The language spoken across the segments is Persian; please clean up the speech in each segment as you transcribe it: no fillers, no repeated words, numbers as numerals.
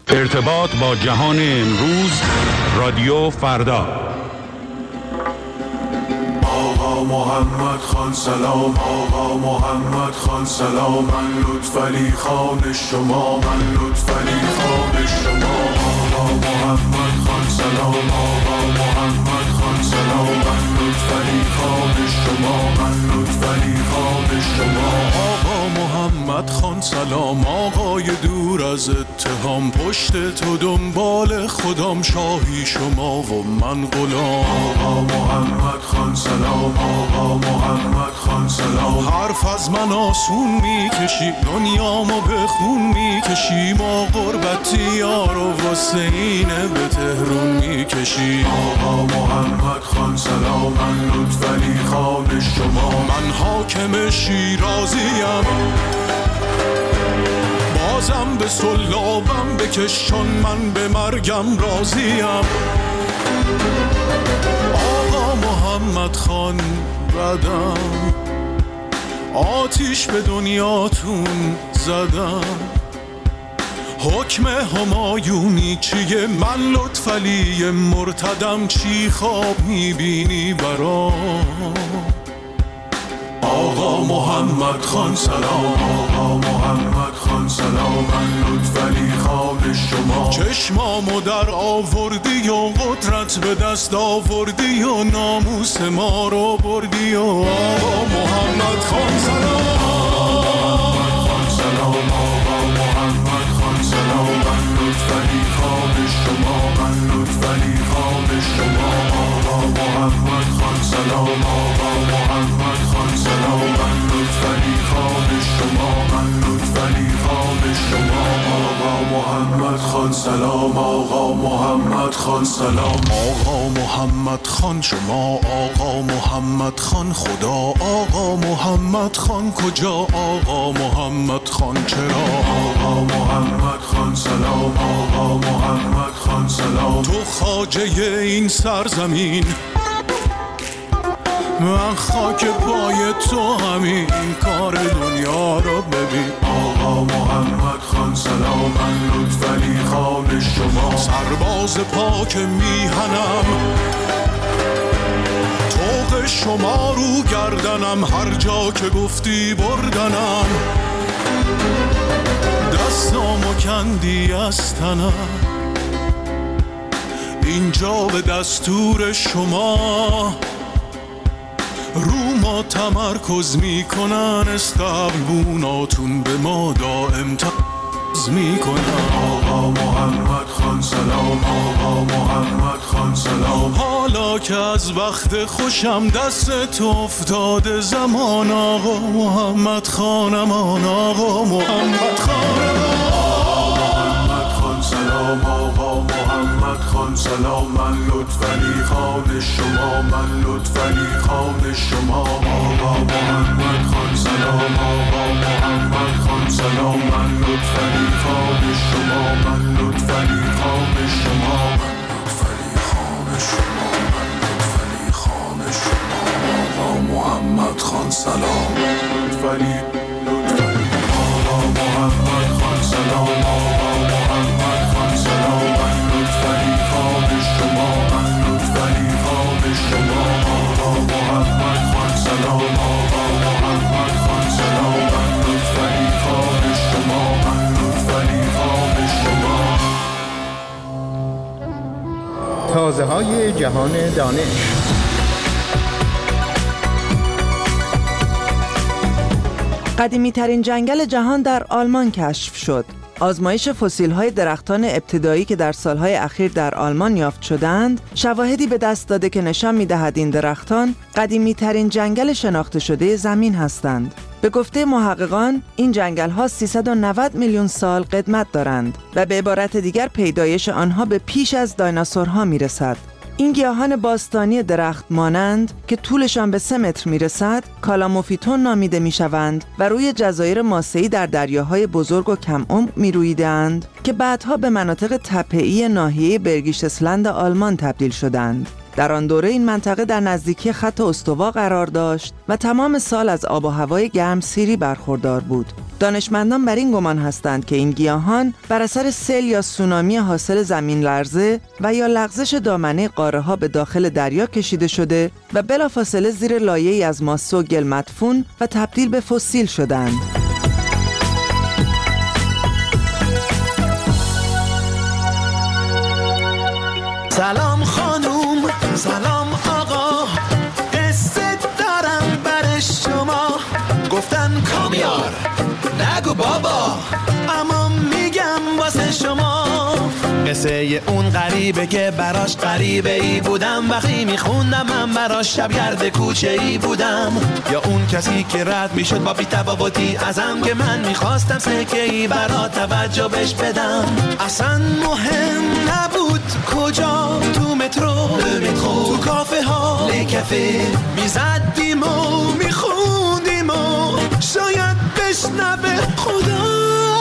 ارتباط با جهان امروز، رادیو فردا. آقا محمد خان سلام، آقا محمد خان سلام، من لطفعلی خان شما، من لطفعلی خان شما. آقا محمد خان سلام، آقا محمد خان سلام، من لطفعلی خان شما، من لطفعلی خان شما. آقا محمد خان سلام، آقای دور از اتهام، پشت تو دنبال خودم، شاهی شما و من غلام. آقا محمد خان سلام، آقا محمد خان سلام، حرف از من آسون میکشی، دنیامو به خون میکشی، ما غربتی یارو واسه اینه به تهرون میکشی. آقا محمد خان سلام، من لطفعلی خان شما، من حاکم شیرازیم، بازم به سلابم بکش چون من به مرگم راضیم. آقا محمد خان بدم، آتیش به دنیاتون زدم، حکم همایونی چیه؟ من لطفعلی مرتدم، چی خواب میبینی برام؟ آقا محمد خان سلام، آقا محمد خان سلام، من لطفعلی خان شما، چشمامو در آوردی و قدرت به دست آوردی و ناموس ما رو بردی. و آقا محمد خان سلام، آقا محمد خان سلام، آقا محمد خان سلام، من لطفعلی خان شما، من لطفعلی خان شما. آقا محمد خان سلام، آقا محمد خان سلام، من لطفعلی خان شما، من لطفعلی خان شما. آقا محمد خان سلام، آقا محمد خان سلام، آقا محمد خان شما، آقا محمد خان خدا، آقا محمد خان کجا، آقا محمد خان چرا؟ آقا محمد خان سلام، آقا محمد خان سلام، تو خواجه این سرزمین، من خاک پای تو، همین کار دنیا رو ببین. آقا محمد خان سلام، من لطفعلی خان شما، سرباز پاک میهنم، طوق شما رو گردنم، هر جا که گفتی بردنم، دستامو کندی از تنم، اینجا به دستور شما رو ما تمرکز میکنن، استقبوناتون به ما دائم تمرکز میکنن. آقا محمد خان سلام، آقا محمد خان سلام، حالا که از وقت خوشم دست تو افتاده زمان، آقا محمد خانمان، آقا محمد خانمان. سلام، آقا محمد خان سلام، من لطفعلی خان شما، من لطفعلی خان شما. آقا محمد خان سلام، آقا محمد خان سلام، من لطفعلی خان شما، من لطفعلی خان شما، من لطفعلی خان شما، من لطفعلی خان شما. آقا محمد خان سلام، لطفعلی آقا محمد خان سلام، آقا محمد خان سلام، من لطفعلی خان شما، من لطفعلی خان شما. آقا محمد خان سلام، آقا محمد خان سلام، من لطفعلی خان شما، من لطفعلی خان شما. تازه‌های جهان دانش. قدیمی‌ترین جنگل جهان در آلمان کشف شد. آزمایش فسیل‌های درختان ابتدایی که در سالهای اخیر در آلمان یافت شدند، شواهدی به دست داده که نشان می‌دهد این درختان قدیمی‌ترین جنگل شناخته شده زمین هستند. به گفته محققان، این جنگل‌ها 390 میلیون سال قدمت دارند و به عبارت دیگر پیدایش آنها به پیش از دایناسورها می‌رسد. این گیاهان باستانی درخت مانند که طولشان به 3 متر میرسد، کالاموفیتون نامیده میشوند و روی جزایر ماسه‌ای در دریاهای بزرگ و کم عمق میرویدند که بعدها به مناطق تپه‌ای ناحیه برگیشتسلند آلمان تبدیل شدند. در آن دوره این منطقه در نزدیکی خط استوا قرار داشت و تمام سال از آب و هوای گرمسیری برخوردار بود. دانشمندان بر این گمان هستند که این گیاهان بر اثر سیل یا سونامی حاصل زمین لرزه و یا لغزش دامنه قاره‌ها به داخل دریا کشیده شده و بلافاصله زیر لایه‌ای از ماسه و گل مدفون و تبدیل به فسیل شدند. سلام خانوم، سلام آقا، قصه دارم برای شما. گفتن کامیار نگو بابا، اما میگم واسه شما. قصه اون غریبه که براش غریبه ای بودم، وقتی میخوندم من براش شبگرد کوچه ای بودم. یا اون کسی که رد میشد با بی‌تفاوتی ازم، که من میخواستم سکه ای برا توجه بش بدم. اصلا مهم نبود کجا، تو مترو، تو کافه ها، کافه میزدیم و میخوندیم و شاید بشنوه خدا.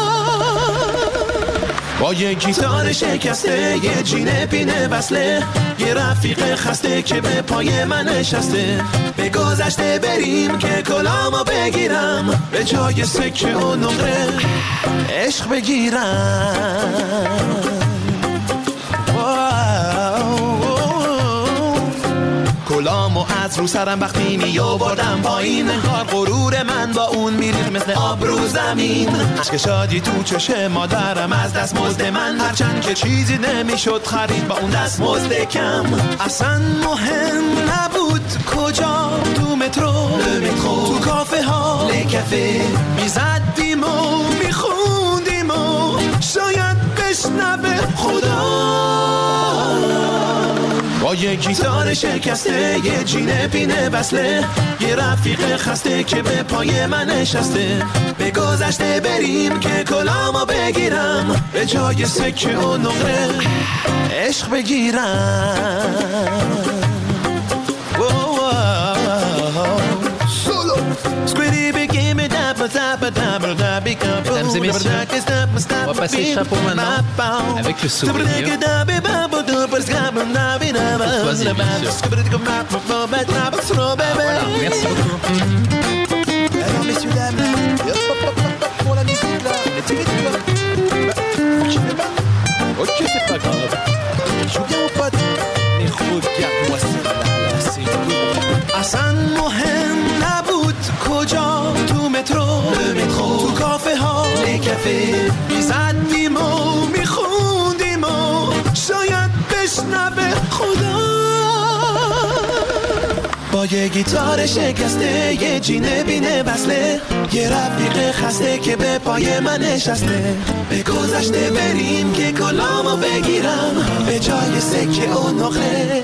با یه گیتار شکسته، یه جینه پینه وصله، یه رفیق خسته که به پای من نشسته. به گذشته بریم که کلامو بگیرم، به جای سکه و نقره عشق بگیرم. کلامو از رو سرم وقتی می آوردم پایین، انگار غرور من با اون میریخت مثل آب رو زمین. عشق شادی تو چشم مادرم از دست مزد من، هرچند که چیزی نمیشد خرید با اون دست مزد کم. اصلا مهم نبود کجا، تو مترو، تو کافه ها، کافه میزدیم و میخوندیم و شاید بشنوه خدا. با یه گیتار شکسته، یه جینه پینه وصله، یه رفیق خسته که به پای من نشسته. به گذشته بریم که کلامو بگیرم، به جای سکه و نقره عشق بگیرم. Mesdames et messieurs, on va passer le chapeau maintenant avec le souvenir. Sois-y, bien sûr. Voilà, merci beaucoup. Alors messieurs, dames, pour la musique là, ok, c'est pas grave. Je joue bien mon pote, mais regarde-moi celle-là, c'est lourd. اصلا مهم نبود کجا، تو مترو، تو کافه ها، کافه میزدیم و میخوندیم و شاید بشنوه خدا. با یه گیتار شکسته، یه جینه بینه وصله، یه رفیق خسته که به پای من نشسته. به گذشته بریم که کلامو بگیرم، به جای سکه و نقره.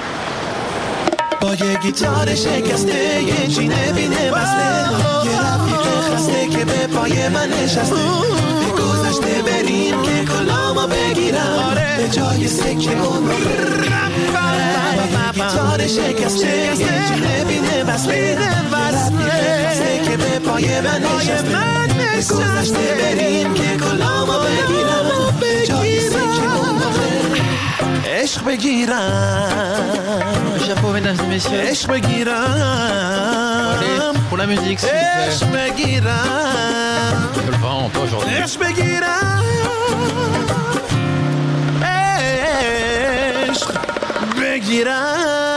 با یه گیتار شکسته، یه جینه بینه وصله، یه رفیق خسته که به پای من نشسته. به گذشته بریم که کلامو بگیرم، به جای سکه و نقره. گیتار شکسته، یه جینه بینه وصله، یه رفیق خسته که به پای من نشسته. به گذشته بریم که کلامو بگیرم، به جای سکه و نقره عشق بگیرم. Chapeau, mesdames et messieurs. عشق بگیرم. Allez, pour la musique, s'il vous plaît. عشق بگیرم. Je le vends pas aujourd'hui. عشق بگیرم. عشق بگیرم.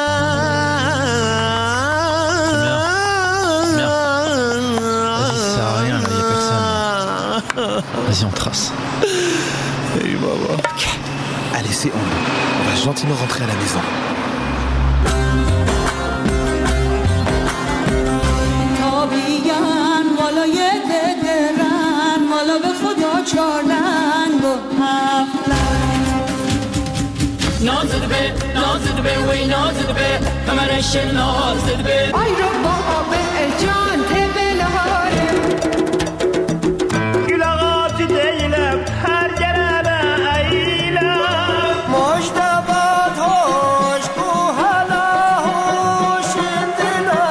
Vas-y, ça sert à rien, là, y a personne. Vas-y, on trace. Hey, baba. Allez, c'est on va gentiment rentrer à la maison. Ay Rabba be can tebelare Gül ağacı değilim her gelene eğilem Mujtabat hoş bu hala hoş indila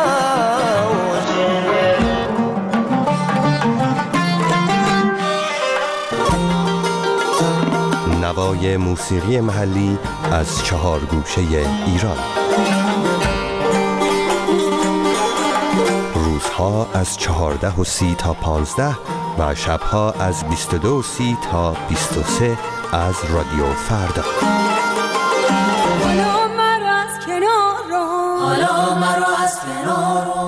نوای موسیقی محلی از 4 گوشه ایران. روزها از 14:30 تا 15 و شبها از 22:30 تا 23 از رادیو فردا. حالا مرا از کنار رو، حالا مرا از کنار رو.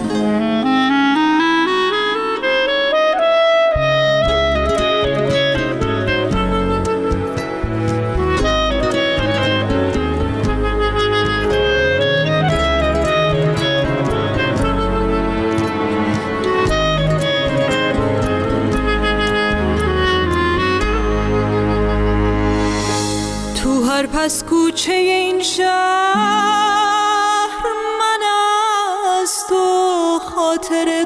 پس کوچه این شهر من از تو خاطر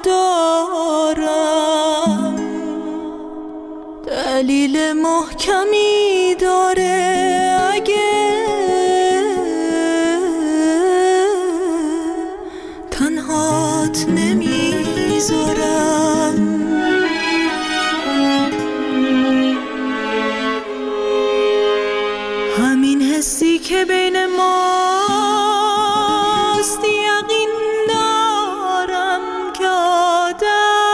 دارم، دلیل محکمی داره اگه تنهات نمیذارم. همین حسی که بین ماست یقین دارم که عادت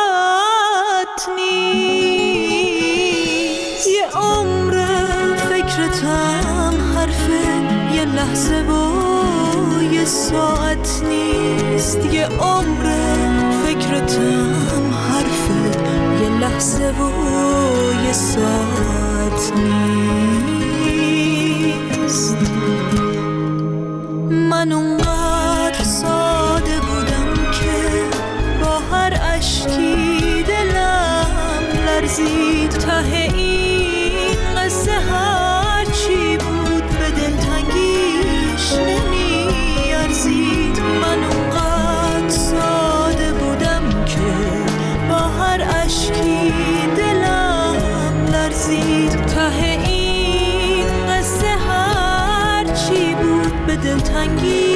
نیست. یه عمر فکرتم حرفه یه لحظه و یه ساعت نیست. یه عمر فکرتم حرفه یه لحظه و یه ساعت نیست. من اونقدر ساده بودم که با هر اشکی دلم لرزید. ته این قصه هر چی بود به دلتنگیش نمیارزید. من اونقدر ساده بودم که با هر اشکی دلم لرزید. ته این قصه هر چی بود به دلتنگیش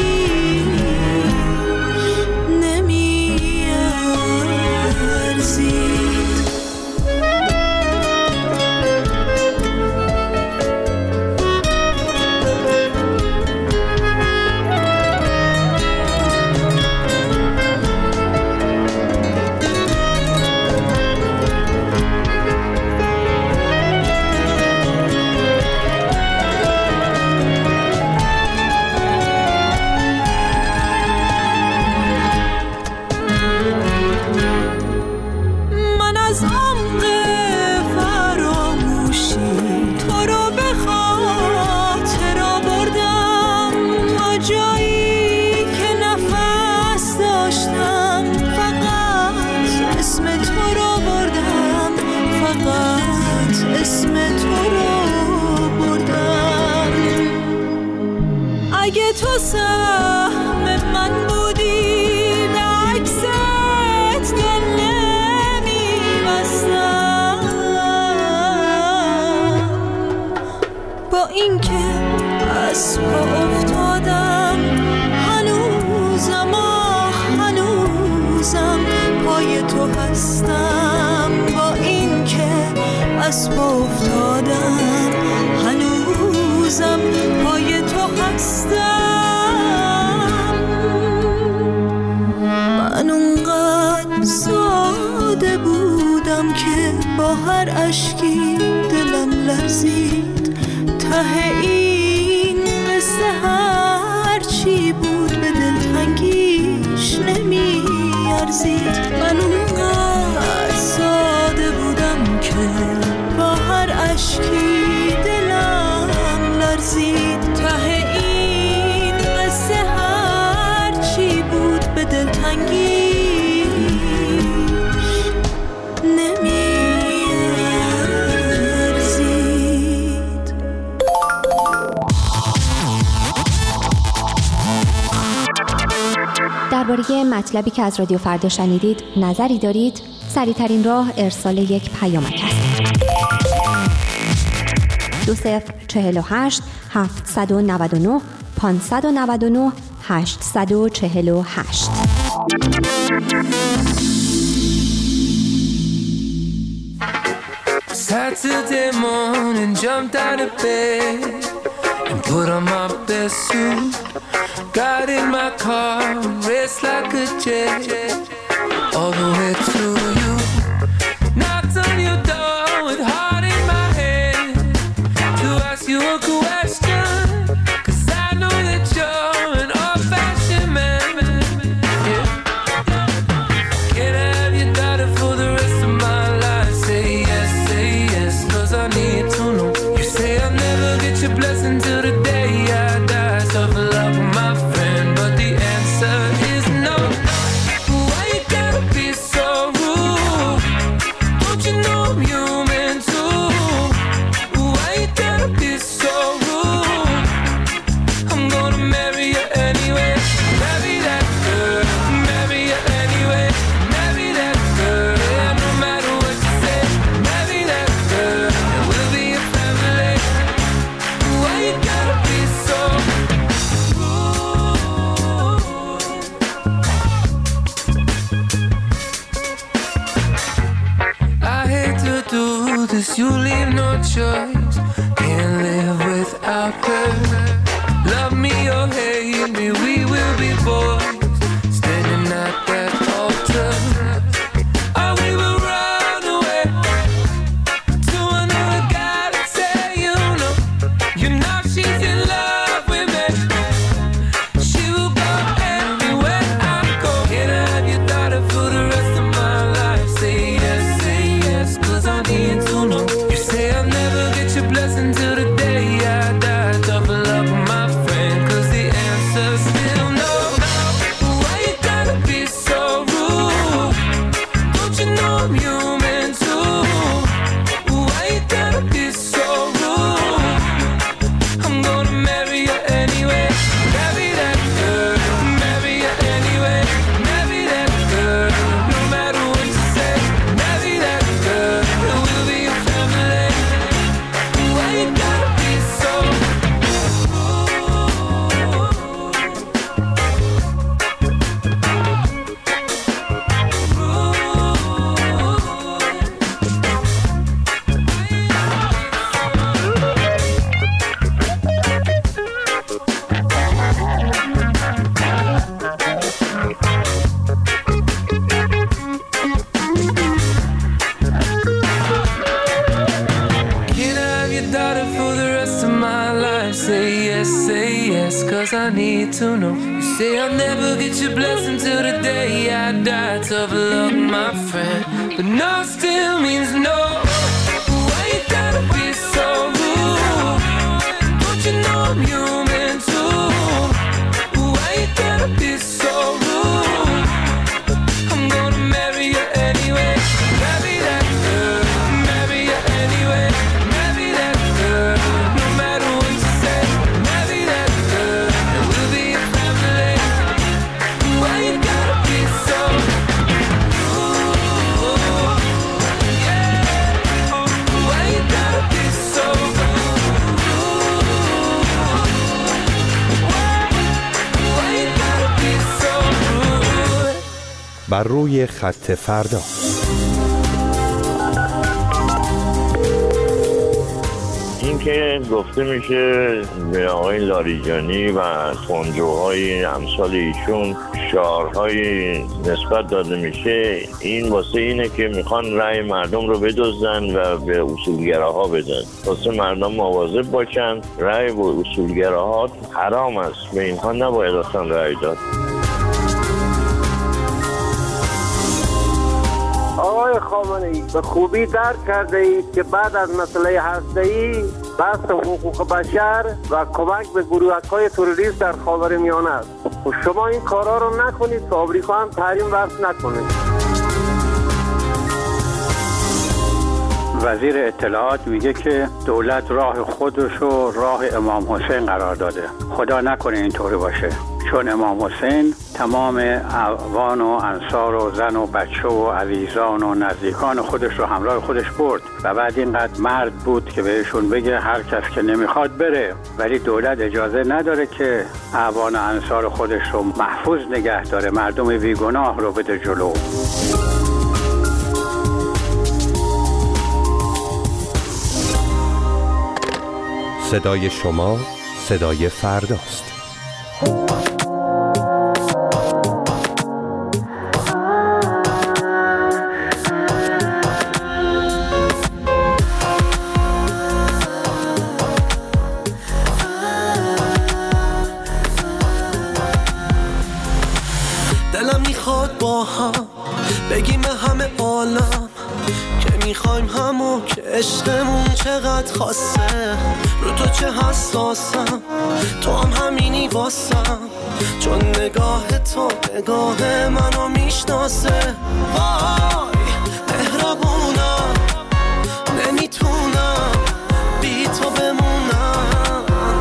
نمیارزید. اگه تو سهم من بودی به عکست دل نمی‌بستم. با اینکه از پا افتادم هنوزم پای تو هستم. با اینکه از پا افتادم هنوزم پای تو هستم. من اونقدر ساده بودم که با هر اشکی دلم لرزید. ته این قصه هر چی بود به دلتنگیش نمیارزید. من اونقدر ساده بودم که با هر اشکی دلم لرزید. ته این قصه هر چی بود به دلتنگیش نمیارزید. درباره مطلبی که از رادیو فردا شنیدید نظری دارید؟ سریع‌ترین راه ارسال یک پیامک است. 2048 799 599 848. Saturday morning, jumped out of bed and put on my best suit. Got in my car, raced like a jet all the way to you. Knocked on your door with heart in my hand to ask you a question, 'cause I know that you're an old-fashioned man. Yeah. Can I have your daughter for the rest of my life? Say yes, 'cause I need to know. You say I'll never get your blessing till the day I die. Tough love with my friend, but the answer is no. Why you gotta be so rude? Don't you know I'm human too? Why you gotta be so rude? I'm gonna marry you anyway. Marry that girl, marry you anyway. Marry that girl, yeah, no matter what you say. Marry that girl, and we'll be a family. Why you gotta be so rude? I hate to do this, you leave no choice. Can't live without her. Love me or hate me, we will be boys, standing at that altar. Or we will run away to another guy that say you know she's in love with me. She will go everywhere I go. Can I have your daughter for the rest of my life? Say yes, 'cause I need to know. You say I'll never get your blessing till the day I die. Tough love with my friend, 'cause the answer's still no. Why you gotta be so rude? Don't you know I'm human too? Why you gotta be so rude? I'm gonna marry you anyway. Marry that girl, marry you anyway. Marry that girl, no matter what you say. Marry that girl, and we'll be a family. Why you gotta be so rude? Can I have your daughter for the rest of my life? Say yes, 'cause I need to know. You say I'll never get your blessing till the day I die. Tough luck, my friend, but no still means no. Why you gotta be so rude? Don't you know I'm human too? Why you gotta be so rude? I'm gonna marry you anyway. Marry that girl, marry you anyway. Marry that girl, no matter what you say. Marry that girl, and we'll be a family. Why you gotta be so rude? Yeah. Why you gotta be so rude? Why you gotta be so rude? بر روی خط فردا. این که گفته میشه به آقای لاریجانی و خسروهای امثال ایشون شعارهای نسبت داده میشه، این واسه اینه که میخوان رأی مردم رو بدزدن و به اصولگراها بدن. واسه مردم مواظب باشن، رأی به اصولگراها حرام است، به اینها نباید اصلا رأی داد. آقای خامنه‌ای به خوبی درک کرده اید که بعد از مسئله هسته‌ای بحث حقوق بشر و کمک به گروه‌های تروریست در خاورمیانه است. و شما این کارا رو نکنید تا آمریکا هم تحریم وضع نکنه. وزیر اطلاعات میگه که دولت راه خودش رو راه امام حسین قرار داده. خدا نکنه اینطوری باشه، چون امام حسین تمام اعوان و انصار و زن و بچه و عزیزان و نزدیکان خودش رو همراه خودش برد و بعد اینقدر مرد بود که بهشون بگه هر کس که نمیخواد بره، ولی دولت اجازه نداره که اعوان و انصار خودش رو محفوظ نگه داره، مردم بیگناه رو بده جلو. صدای شما صدای فرداست. دلم میخواد با هم بگیم به همه عالم که میخوایم همون که عشقمون چقدر خاصه. رو تو چه حساسم، تو هم همینی واسم، چون نگاه تو نگاه منو میشناسه. وای مهربونم، نمیتونم بی تو بمونم.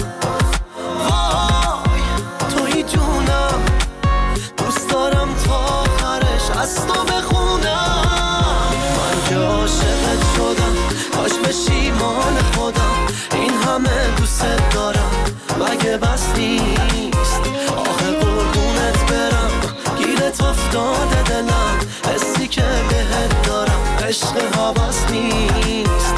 وای توی جونم، دوست دارم تا آخرش از تو بخونم. من که عاشقت شدم، کاش بشی مال خودم. این همه دوست دارم مگه بس نیست؟ آخه قربونت برم، گیرت افتاده دلم. حسی که بهت دارم عشق هوس نیست.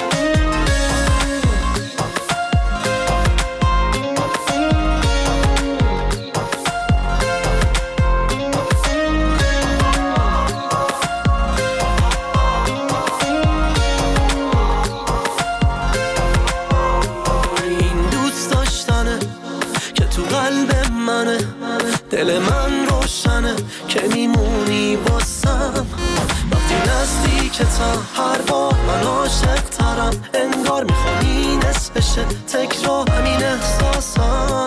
دل من روشنه که میمونی باسم. وقتی نزدیکتم هر بار من عاشق ترم. انگار میخوام این نصفشه تکرار همین احساسم.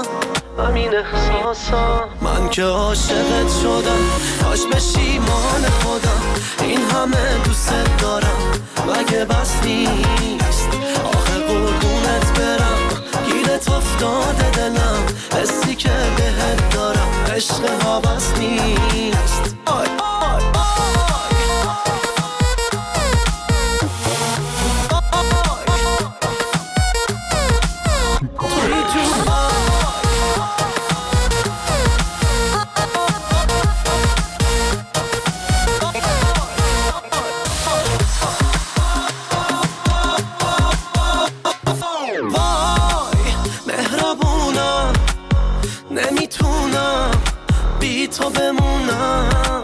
من که عاشقت شدم، کاش بشی مال خودم. این همه دوست دارم مگه بس نیست؟ آخه قربونت برم، گیرت افتاده دلم. حسی که بهت دارم عشق هوس نیست. آی آی تو بمونم.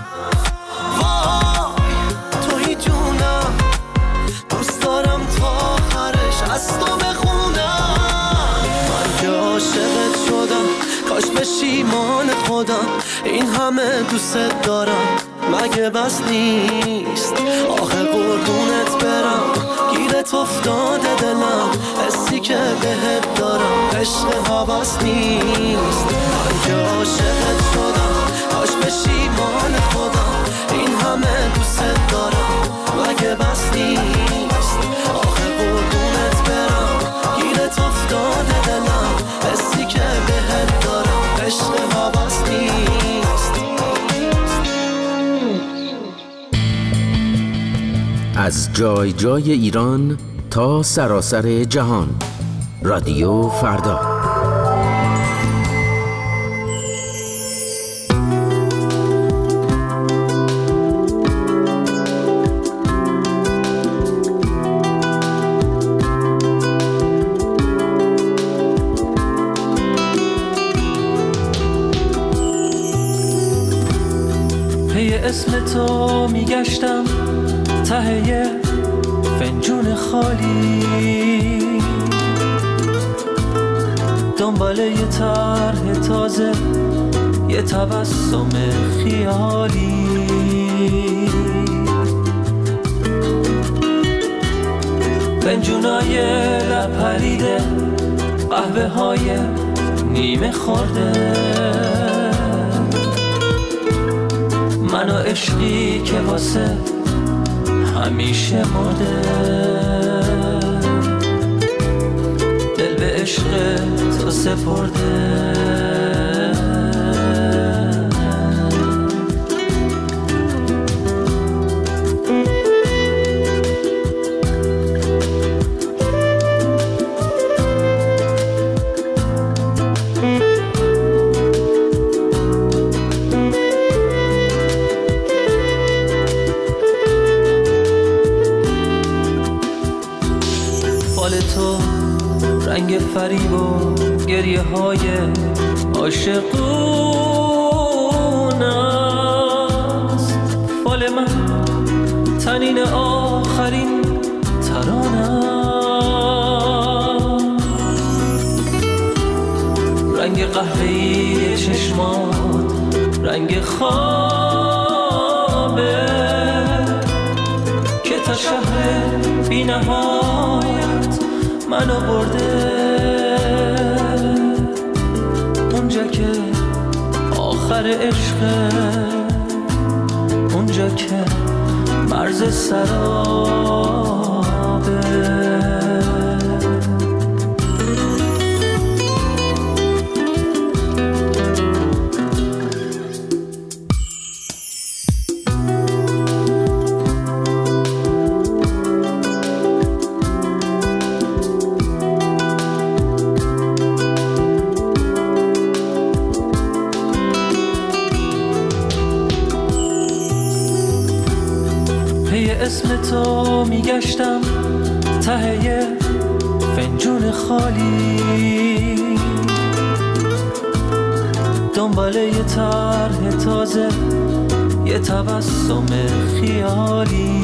وای توی جونم، دوست دارم تا آخرش از تو بخونم. من که عاشقت شدم، کاش بشی مال خودم. این همه دوست دارم مگه بس نیست؟ آخه قربونت برم، گیرت افتاده دلم. حسی که بهت دارم عشق هوس نیست. من که عاشقت شدم، کاش بشی مال خودم. این همه دوست دارم مگه بس نیست؟ آخه قربونت برم، گیرت افتاده دلم. حسی که بهت دارم عشق هوس نیست. از جای جای ایران تا سراسر جهان، رادیو فردا. پی اسم تو میگشتم ته فنجون خالی، دنبال یه طرح تازه، یه تبسم خیالی. فنجونای لب پریده، قهوه های نیمه خورده، من و عشقی که واسه همیشه مرده. دل به عشق تو سپرده. رنگ فریب و گریه های عاشقون است. فال من تنین آخرین ترانم، رنگ قهوه‌ای چشمات رنگ خوابه که تا شهر بی نهایت منو برده. اونجا که آخر عشقه، اونجا که مرز سرابه. اسم تو میگشتم ته فنجون خالی، دنبال یه طرح تازه، یه تبسم خیالی.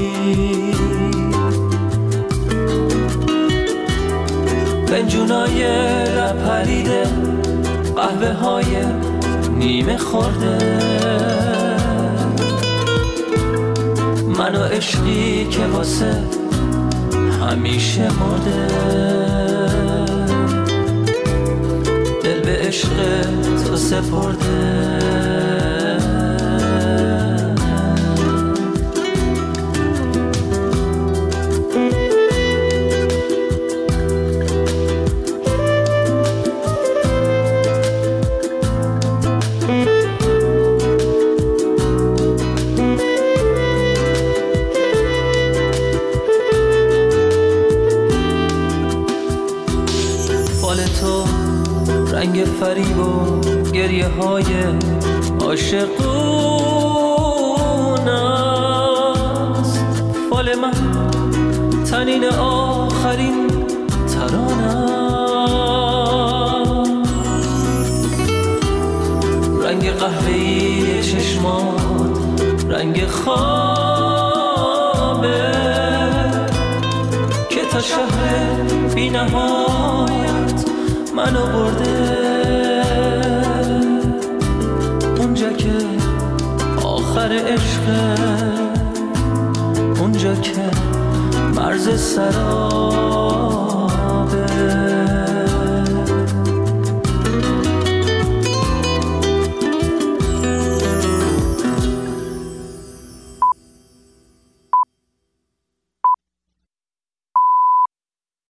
فنجونای لب پریده، قهوه های نیمه خورده، منو عشقی که واسه همیشه مرده. دل به عشق تو سپرده. رنگ فریب و گریه های عاشقون است. فال من تنین آخرین ترانم، رنگ قهوه‌ای چشمات رنگ خوابه که تا شهر بی نهایت منو برده. اونجا که آخر عشقه، اونجا که مرز سرابه.